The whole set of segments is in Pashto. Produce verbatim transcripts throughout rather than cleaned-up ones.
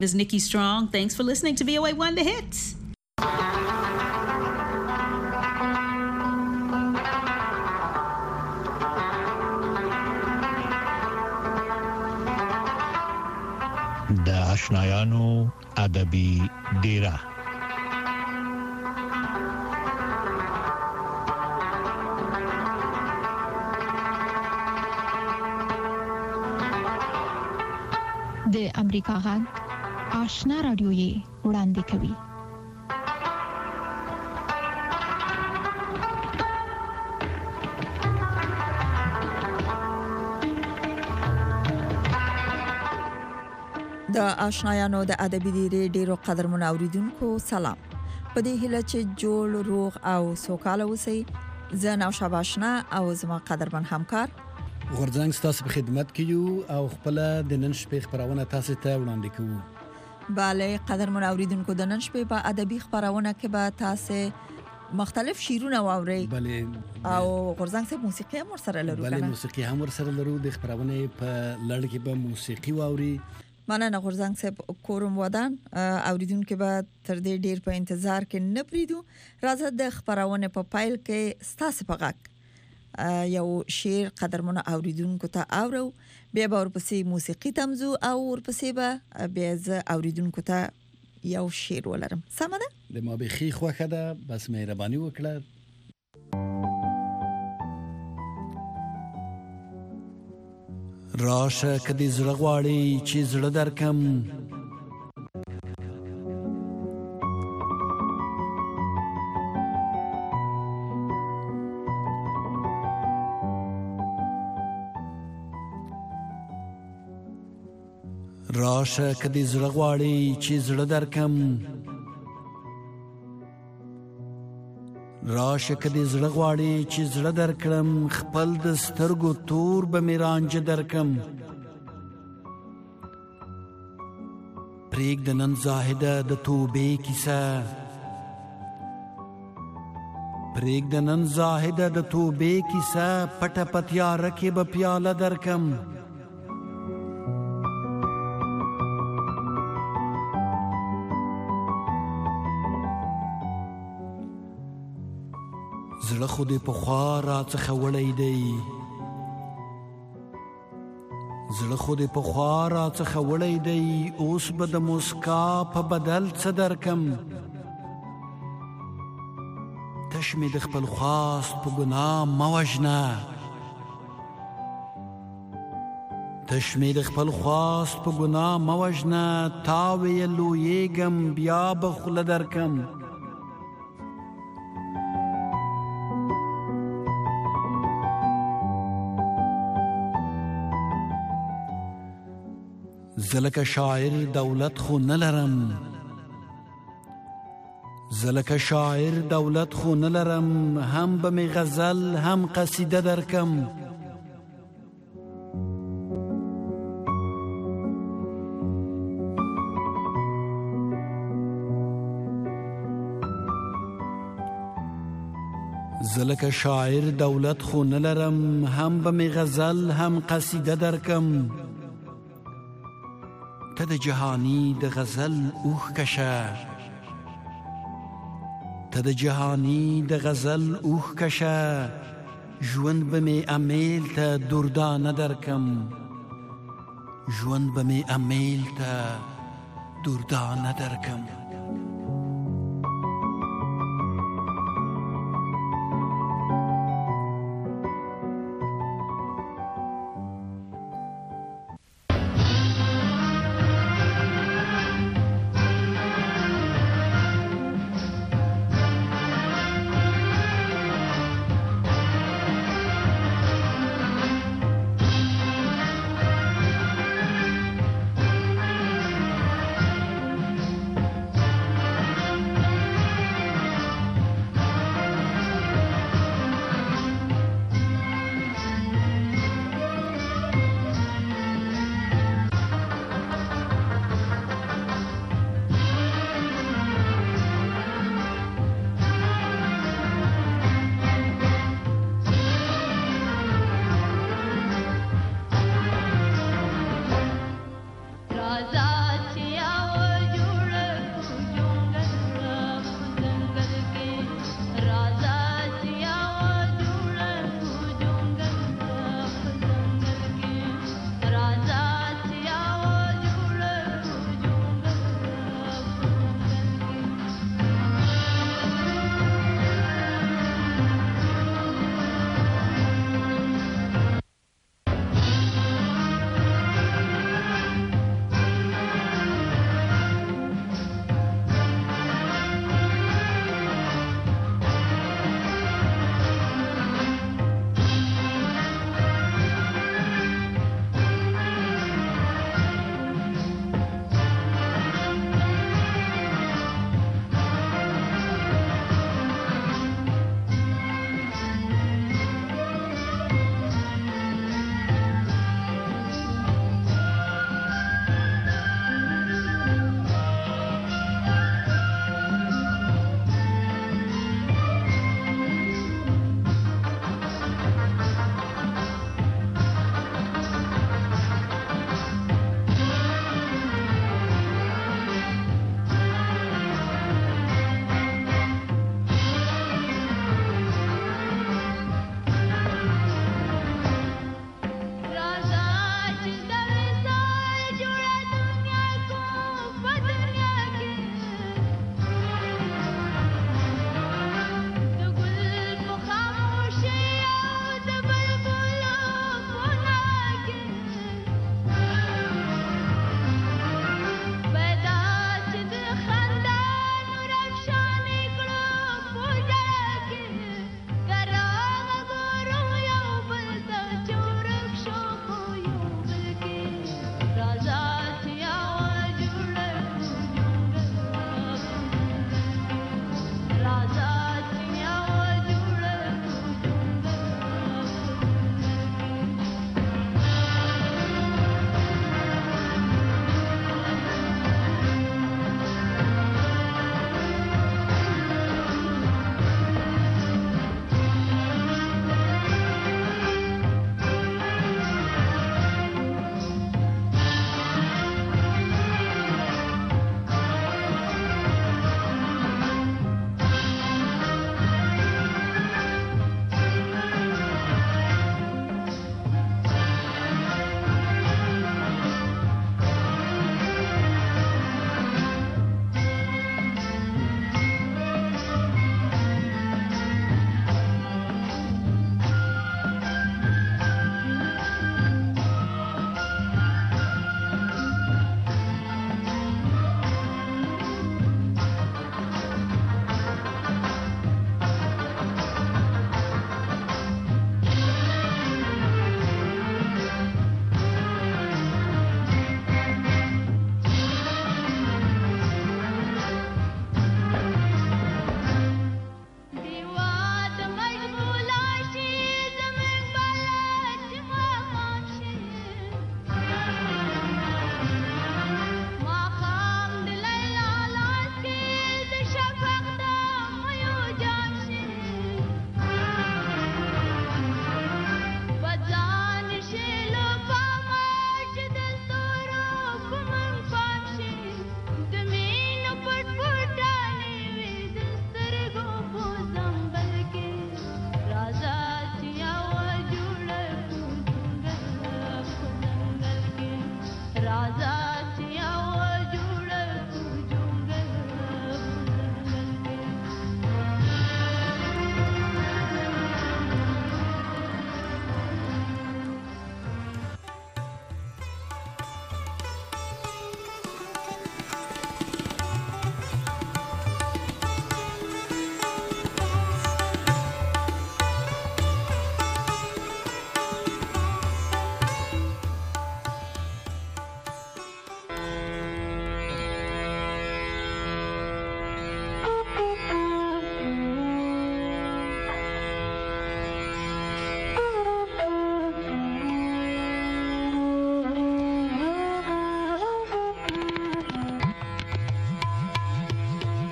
Is Nikki Strong. Thanks for listening to V O A One The Hits. د آشنایانو ادبي ډیره. د امریکا غږ آشنا رادیو یې وړاندې کوي. د آشنایانو د ادبي ډیرې ډیرو قدرمن اوریدونکو سلام. په دې هیله چې جوړ روغ او سوکاله اوسئ. زه نوشابه آشنا او زما قدرمن همکار غورځنګ ستاسو په خدمت کې یو او خپل د نن شپې خبرونه تاسو ته وړاندې کوو. bale قدرمن اوریدونکو د نن شپې په ادبي خبرونه کې به تاسو مختلف شیرونه واورئ. bale او غورځنګ څخه موسیقي هم سره لرو. bale موسیقي هم سره لرو. د خبرونه په لړ کې به موسیقي واوري. مننه غورځنګ صاحب. کورم ودان اوریدونکو به تر دې ډیر په انتظار کې نه پریدو. راځه د خبرونه په پایل کې ستاسو په غږ یو شعر قدرمنه اوریدونکو ته اورو. بیا به ورپسې موسیقي تمزو او ورپسې به بیا ز اوریدونکو ته یو شعر ولرم. سمه ده؟ د ما به خي خوخه ده. بس مهرباني وکړه. راشه کدي زړه غواړي چې زړه درکم، راشه کدي زړه غواړي چې زړه درکم، راشه کدي زړه غواړي چې زړه درکړم، خپل د سترګو تور به میرانج درکم. پریږ د نن زاهده د توبې کیسه، پریږ د نن زاهده د توبې کیسه، پټه پتیاره کې به پیاله درکم. زړه خو دې په خوا را څخه وړی دی، زړه خو دې په خوا را څخه وړی دی، اوس به د مسکا په بدل څه درکم. تش مې د خپل خواست په ګناه مه وژنه، تش مې د خپل خواست په ګناه مه وژنه، تا ویې لویېږم بیا به خوله درکم. زلک شاعر دولت خو نلرم، زلک شاعر دولت خو نلرم، هم به می غزل هم قصیده درکم. زلک شاعر دولت خو نلرم، هم به می غزل هم قصیده درکم. ته د جهانی د غزل اوخ کشه، ته د جهانی د غزل اوخ کشه، ژوند به می امیل ته دردانه درکم، ژوند به می امیل ته دردانه درکم.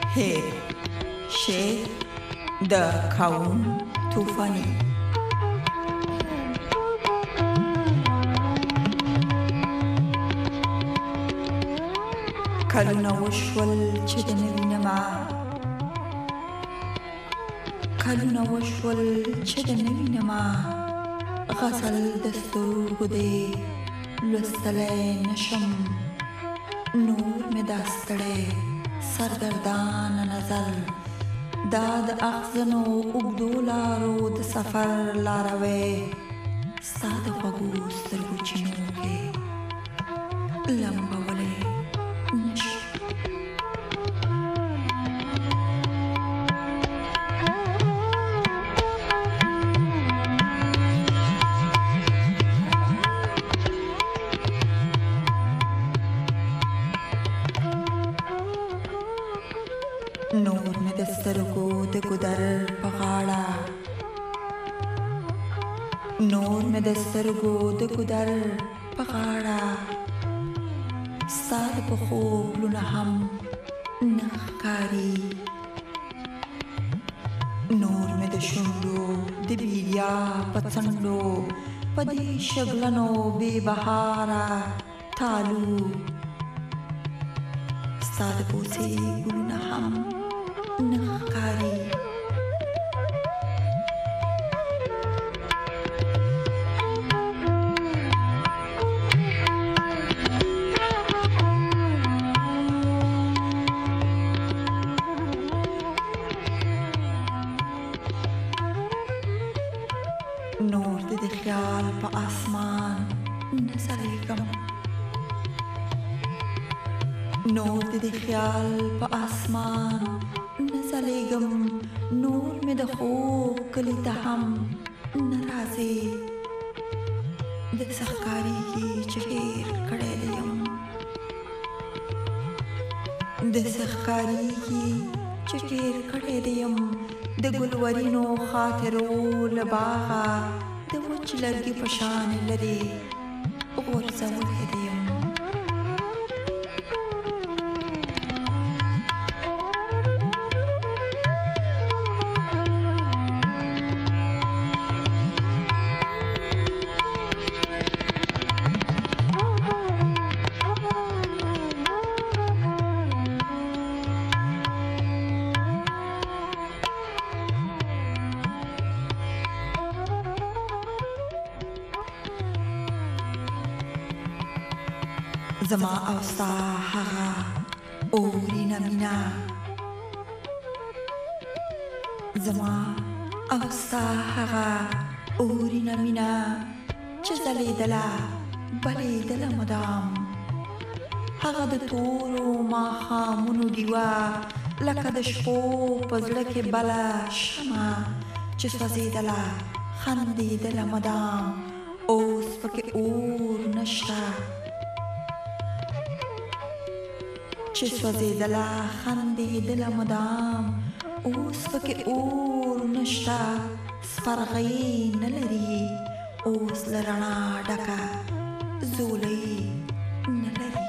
هیر شعر د کاون طوفانی. کلونه وشول چې د نوینما کلونه وشول چې د نوینما غزل د سترګو دې لوستلی نشم. نور مې دا ستړی سرګردان نظر دا د اغزنو اوږدو لارو د سفر لاروی ستا د خوږو سترګو چینو کې لمبولی نشم. نور مې د سترګو د ګودر په غاړه نور مې د سترګو د ګودر په غاړه ستا د پښو پلونه هم نه ښکاري. نور مې د شونډو د بیدیا په څنډو په دې شګلنو بې بهاره تالو ستا د بوسې ګلونه هم نه ښکاري. نور دې د خیال په اسمان نه ځلېږم نور دې د خیال په اسمان نه ځلېږم. نور مې د خوب کلي ته هم نه راځې. داسې ښکارېږي چې هېر کړی دې یم داسې ښکارېږي چې هېر کړی دې یم. د ګلورینو خاطرو له باغه د وچ لرګي په شان لرې غورځولی دې یم. زما او ستا هغه اورینه مینه زما او ستا هغه اورینه مینه چې ځلېدله بلېدله مدام. هغه د تورو ماښامونو ډیوه لکه د شپو په زړه کې بله شمعه چې سوځېدله خندېدله مدام. اوس پکې اور نشته چې سوځېدله خندېدله مدام. اوس پکې اور نشته سپرغۍ نه لري. اوس له رڼا ډکه زولۍ نه لري.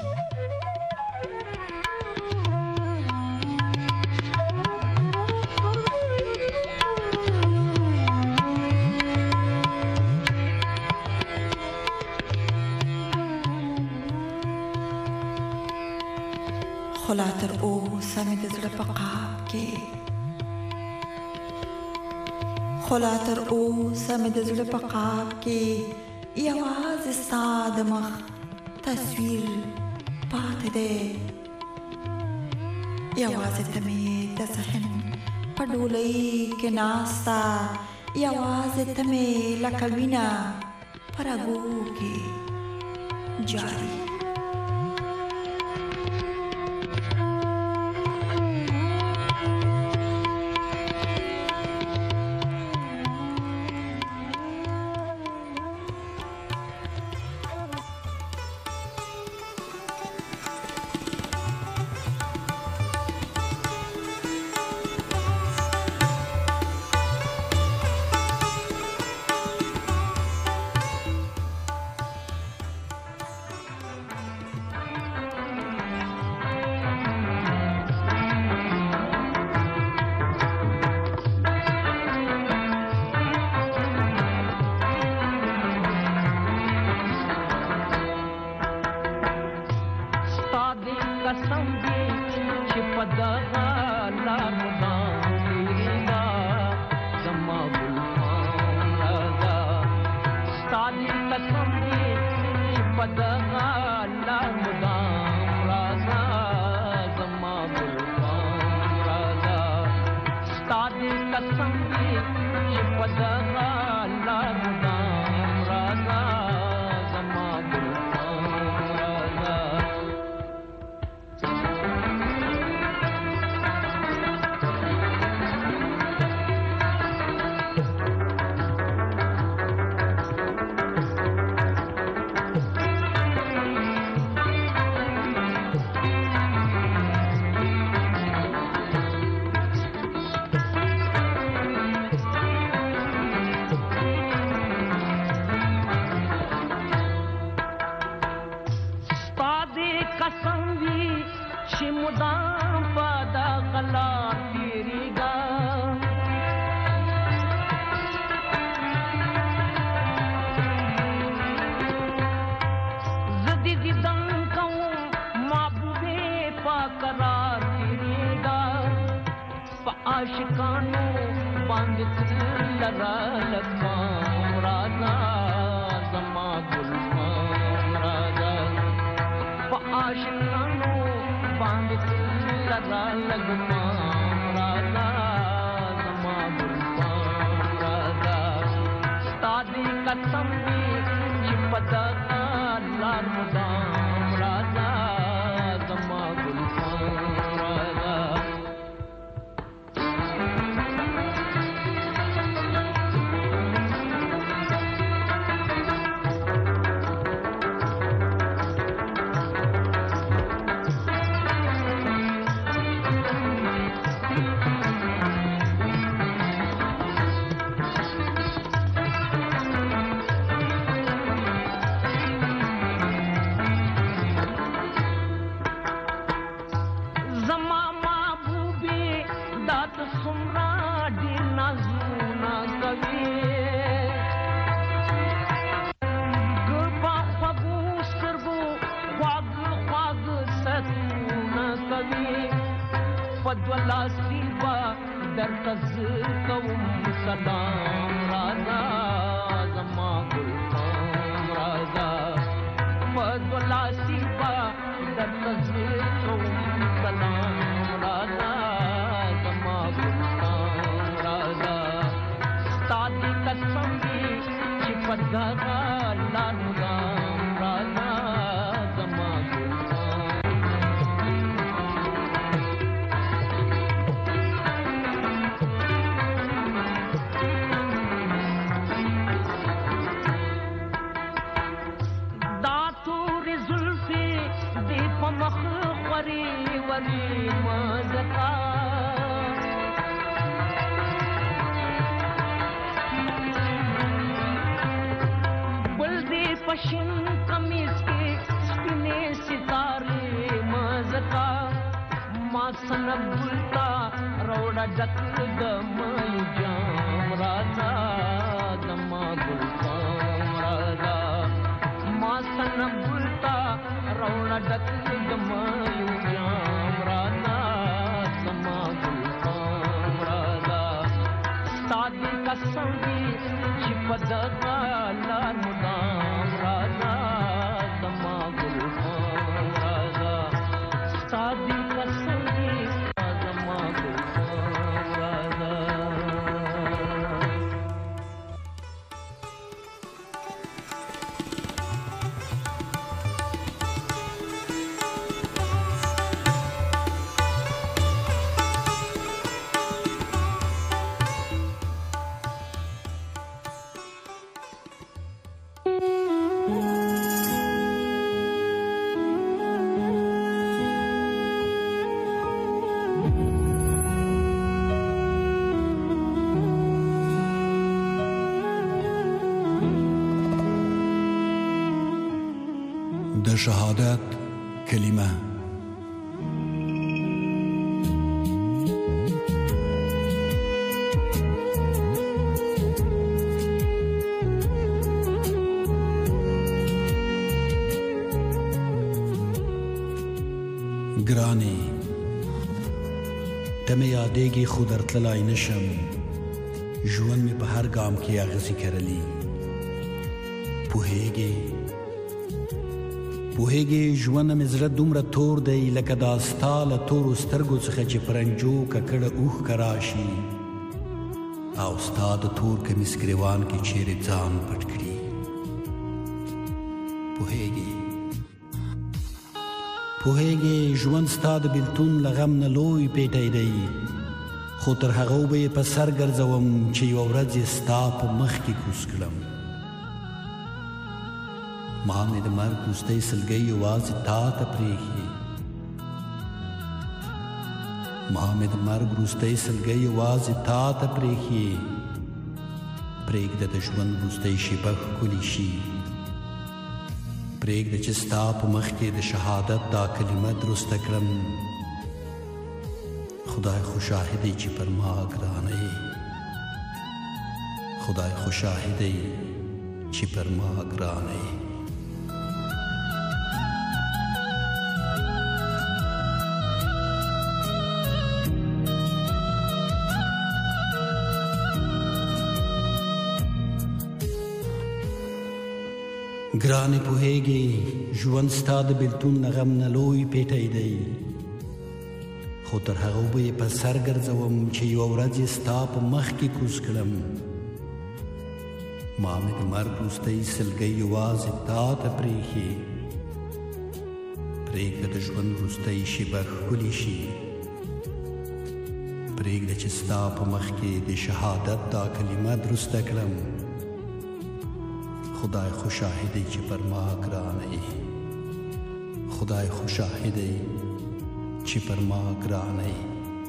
خو لا تر اوسه مې د زړه په قاب کې خو لا تر اوسه مې د زړه په قاب کې یوازې ستا د مخ تصویر پاتې دی. یوازې ته مې د ذهن په ډولۍ کې ناسته. یوازې ته مې لکه وینه په رګو کې جاري. قسم دی چې په دغه لار مدام راځه زما ګلخان راځه आशिकानो बांध लगा लगवाम राजा जमा गुलफाम राजा आशिकानो बांध लगा लगवाम राजा जमा गुलफाम राजा तादी कसम भी चिपदा लाल मुदाम राजा जमा गुलफाम राजा फद्वला सीबा दर तज़कवम सलाम राजा जमा गुलफाम राजा फद्वला सीबा दर तज़कवम सलाम राजा जमा गुलफाम राजा तादी कसम भी चिपदा लाल मुदाम राजा जमा वरी वरी मजका बुल्दी पशिन कमीज के स्पिने सितारे मजका मासन बुलता रोड़ा डक दमय जाम राजा दमा गुलफाम राजा मासन बुलता रोड़ा डक दमय जाम राजा दमा गुलफाम राजा सादी कसम भी चिपदा लाल मुदाम राजा दमा गुलफाम राजा सादी कसम भी दमा गुलफाम राजा د شهادت کلمه ګرانې ته مې یادېږي خو درتللی نشم ژوند مې په هر ګام کې اغزي کرلي پوهېږې پوهېږې ژوند مې زړه دومره تور دی لکه دا ستا له تورو سترګو څخه چې پرنجو ککړه اوښکه راشي او ستا د تور کمیس ګریوان کې چیرې ځان پټ کړي. پوهېږې پوهېږې ژوند ستا د بېلتون له غم نه لوی پیټی دی، خو تر هغه به یې په سر ګرځوم چې یوه ورځ یې ستا په مخ کې کوز کړم. ما مې د مرګ وروستی سلګۍ یوازې تا ته پرېښې ما مې د مرګ وروستی سلګۍ یوازې تا ته پرېښې پرېږده د ژوند وروستی شېبه ښکلې شي، پرېږده چې ستا په مخ کې د شهادت دا کلمه درسته کړم. خدای خو شاهد دی چې پر ما ګرانه یې، خدای خو شاهد دی چې پر ما ګرانه یې. ګرانې پوهېږې ژوند ستا د بېلتون له غم نه لوی پیټی دی، خو تر هغه به یې په سر ګرځوم چې یوه ورځ یې ستا په مخ کې کوز کړم. ما مې د مرګ وروستی سلګۍ یوازې تا ته پرېښې پرېږده د ژوند وروستی شېبه ښکلې شي، پرېږده چې ستا په مخ کې د شهادت دا کلمه درسته کړم. خدای خو شاهد دی چې پر ما ګرانه یې، خدای خو شاهد دی چې پر ما ګرانه یې.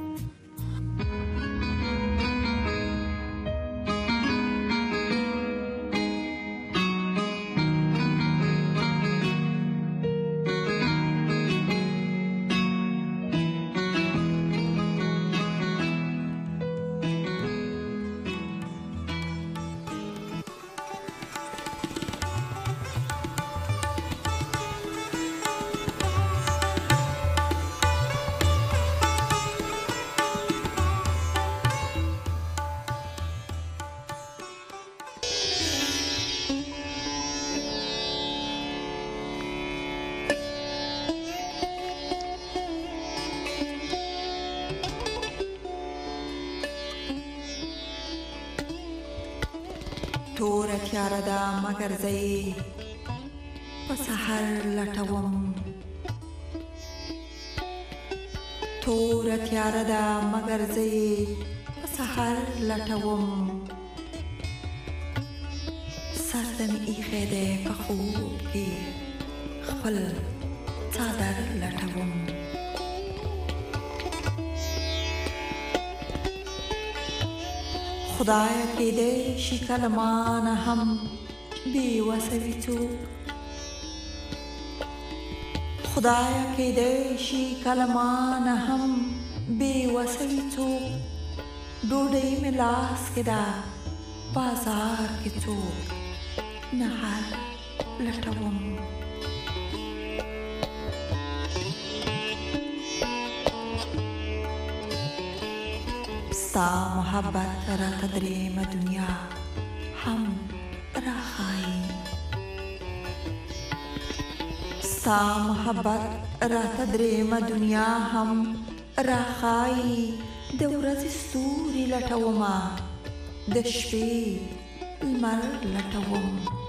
توره تیاره ده مګر زه یې په سحر لټوم، توره تیاره ده مګر زه یې په سحر لټوم. سر ته مې ایښی دی په خوب کې خپل څادر لټوم. خدایا کېدی شي کله ما نه هم بې وسه وي څوک، خدایا کېدی شي کله ما نه هم بې وسه وي څوک. ډوډۍ مې لاس کې ده بازار کې څوک نهر لټوم. ستا محبت راته درېیمه دنیا هم راښایي، ستا محبت راته درېیمه دنیا هم راښایي. د ورځې ستوري لټومه د شپې لمر لټوم.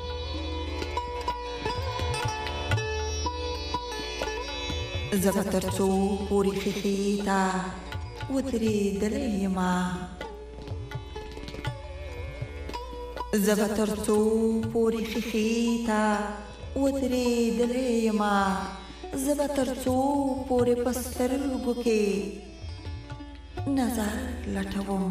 زه به تر څو پورې ښیښې ته ودرېدلی یمه، زه به تر څو پورې ښیښې ته ودرېدلی یمه، زه به تر څو پورې په سترګو کې نظر لټوم.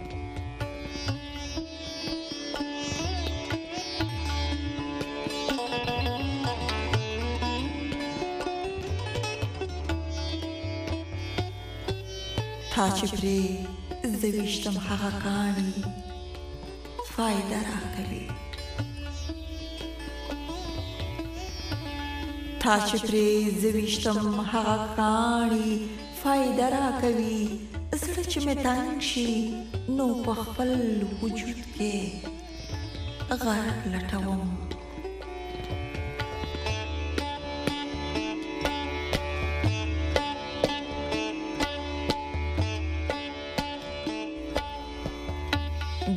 تا چې پرې زه ویشتم هغه کاڼي فایده راکوي، تا چې پرې زه ویشتم هغه کاڼي فایده راکوي. زړه چې مې تنګ شي نو په خپل وجود کې غرق لټوم.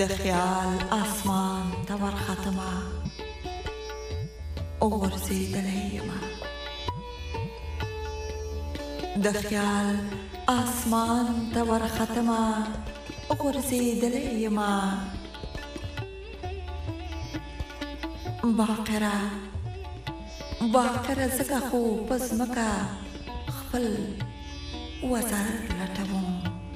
د خیال اسمان تور ختمه وغورځېدلی یمه د خیال اسمان تور ختمه وغورځېدلی یمه باقره باقره ځکه خو په ځمکه خپل وزر لټوم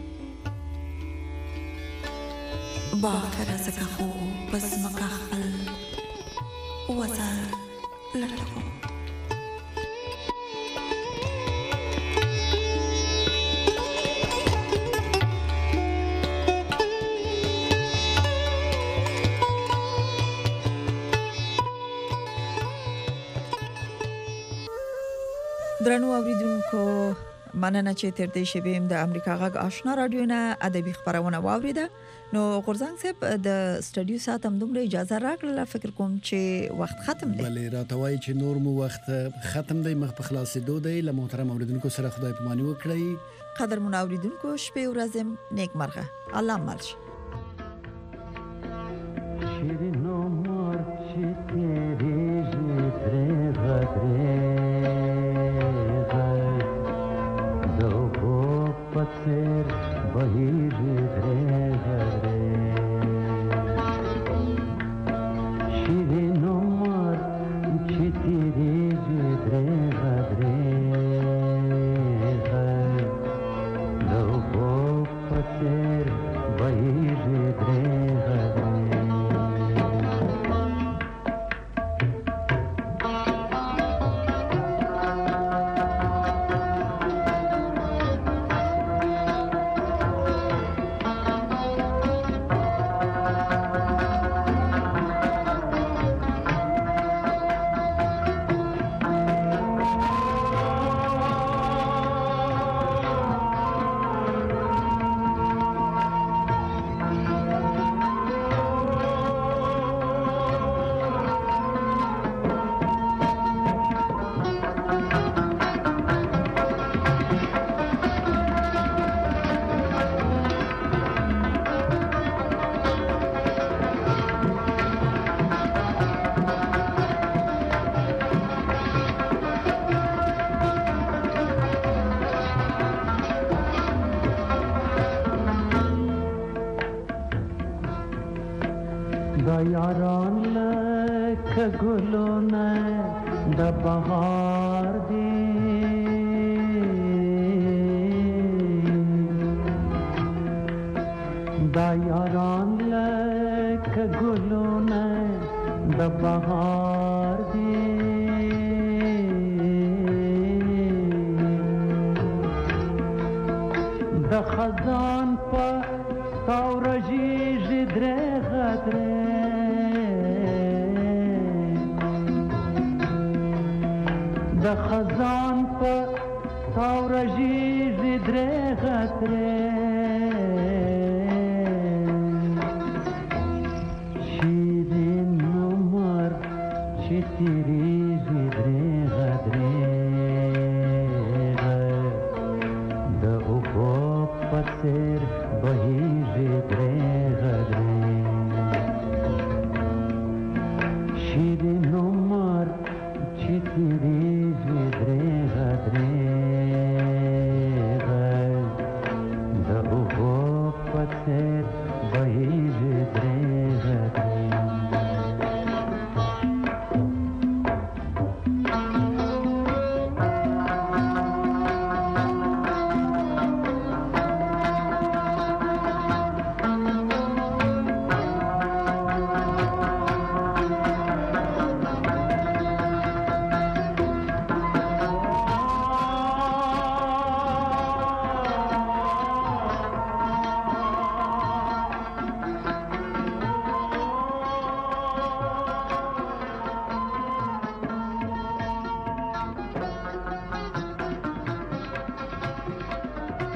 باقره ځکه خو په ځمکه خپل وزر لټوم درنو اوریدونکو مننه چې تر دې شبیم د امریکا غږ آشنا رادیو نه ادبي خبرونه واوریده نو غورځنګ صاحب د سټډیو ساتم دومره اجازه راکړه فکر کوم چې وخت ختم دی بلې راتوي چې نور مو وخت ختم دی مخ په خلاصېدو دی له محترم اوریدونکو سره خدای پاماني وکړئ قدر مون اوریدونکو شپه ورځم نیک مرغه الله مالش شیرینو مار چې تیرې زړه غدرې پتر بهیر دره غره شیرینو مار چی تیری دره غره دو بو پتر بهیر دره غره یاران لک گلونه د بهار دی دا یاران لک گلونه د بهار دی د خزان په تاورجی جدره غدره د خزان په تاورجی جدره غدره شیرین نمر چی تیری جدره غدره د اوبو پسر بهی جدره غدره